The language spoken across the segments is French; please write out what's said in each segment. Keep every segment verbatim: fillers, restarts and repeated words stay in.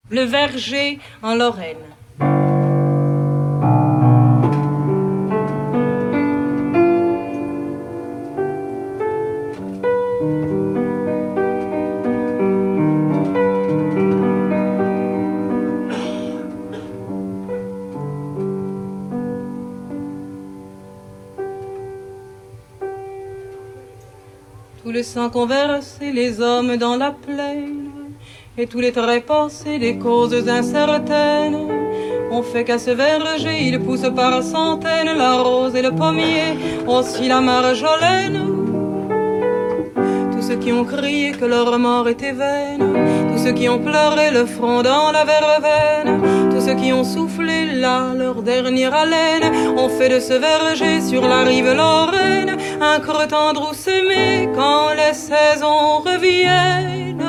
Le verger en Lorraine. Tous les sangs conversés, les hommes dans la plaine, et tous les traits passés, des causes incertaines, ont fait qu'à ce verger, il pousse par centaines la rose et le pommier, aussi la marjolaine. Tous ceux qui ont crié que leur mort était vaine, tous ceux qui ont pleuré le front dans la verveine, tous ceux qui ont soufflé là leur dernière haleine, ont fait de ce verger sur la rive lorraine un creux tendre où s'aimer quand les saisons reviennent.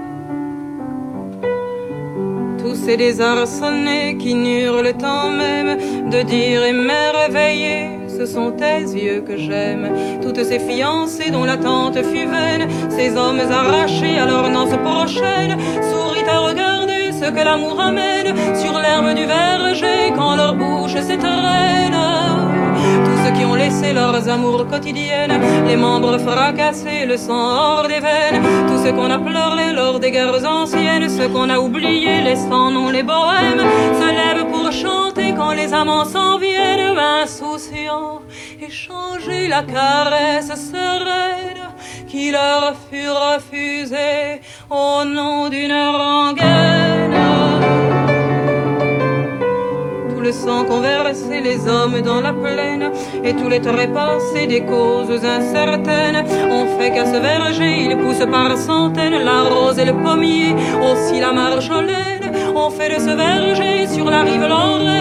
Tous ces désarçonnés qui n'eurent le temps même de dire émerveillé, ce sont tes yeux que j'aime. Toutes ces fiancées dont l'attente fut vaine, ces hommes arrachés à leur noce prochaine, sourient à regarder ce que l'amour amène sur l'herbe du verger quand leur bouche s'étreigne. Tous ceux qui ont laissé leurs amours quotidiennes, les membres fracassés, le sang hors des veines, tous ceux qu'on a pleurés lors des guerres anciennes, ceux qu'on a oubliés, les sans noms, les bohèmes, se lèvent pour chanter quand les amants s'en viennent, insouciants, échanger la caresse sereine qui leur fut refusée au nom d'une rengaine. Le sang conversé, les hommes dans la plaine, et tous les traits passés des causes incertaines, ont fait qu'à ce verger, il pousse par centaines la rose et le pommier, aussi la marjolaine, ont fait de ce verger sur la rive lorraine